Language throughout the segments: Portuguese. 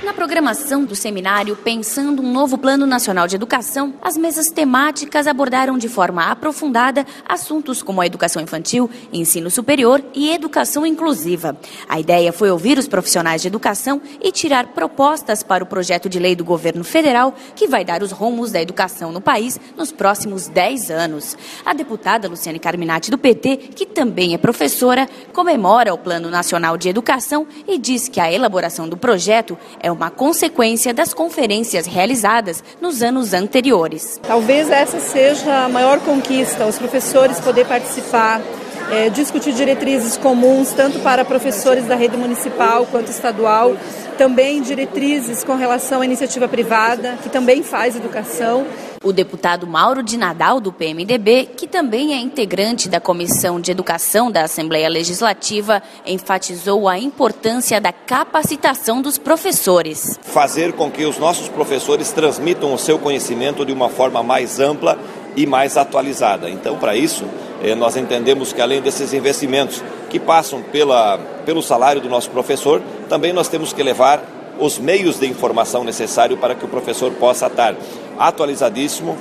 Na programação do seminário Pensando um Novo Plano Nacional de Educação, as mesas temáticas abordaram de forma aprofundada assuntos como a educação infantil, ensino superior e educação inclusiva. A ideia foi ouvir os profissionais de educação e tirar propostas para o projeto de lei do governo federal que vai dar os rumos da educação no país nos próximos 10 anos. A deputada Luciane Carminati, do PT, que também é professora, comemora o Plano Nacional de Educação e diz que a elaboração do projeto é uma consequência das conferências realizadas nos anos anteriores. Talvez essa seja a maior conquista, os professores poder participar, discutir diretrizes comuns, tanto para professores da rede municipal quanto estadual, também diretrizes com relação à iniciativa privada, que também faz educação. O deputado Mauro de Nadal, do PMDB, que também é integrante da Comissão de Educação da Assembleia Legislativa, enfatizou a importância da capacitação dos professores. Fazer com que os nossos professores transmitam o seu conhecimento de uma forma mais ampla e mais atualizada. Então, para isso, nós entendemos que além desses investimentos que passam pelo salário do nosso professor, também nós temos que levar os meios de informação necessários para que o professor possa estar atualizadíssimo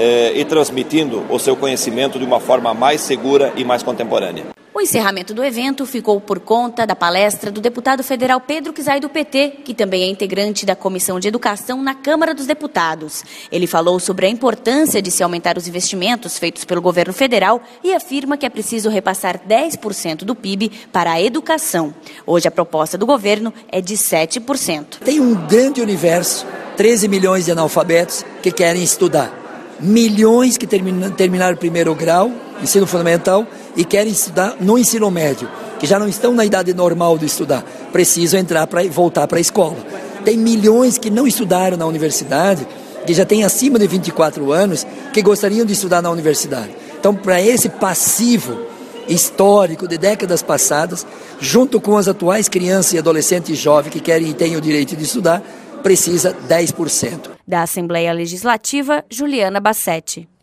e transmitindo o seu conhecimento de uma forma mais segura e mais contemporânea. O encerramento do evento ficou por conta da palestra do deputado federal Pedro Kizai, do PT, que também é integrante da Comissão de Educação na Câmara dos Deputados. Ele falou sobre a importância de se aumentar os investimentos feitos pelo governo federal e afirma que é preciso repassar 10% do PIB para a educação. Hoje a proposta do governo é de 7%. Tem um grande universo, 13 milhões de analfabetos que querem estudar. Milhões que terminaram o primeiro grau, ensino fundamental, e querem estudar no ensino médio, que já não estão na idade normal de estudar, precisam voltar para a escola. Tem milhões que não estudaram na universidade, que já têm acima de 24 anos, que gostariam de estudar na universidade. Então, para esse passivo histórico de décadas passadas, junto com as atuais crianças e adolescentes jovens que querem e têm o direito de estudar, precisa 10%. Da Assembleia Legislativa, Juliana Bassetti.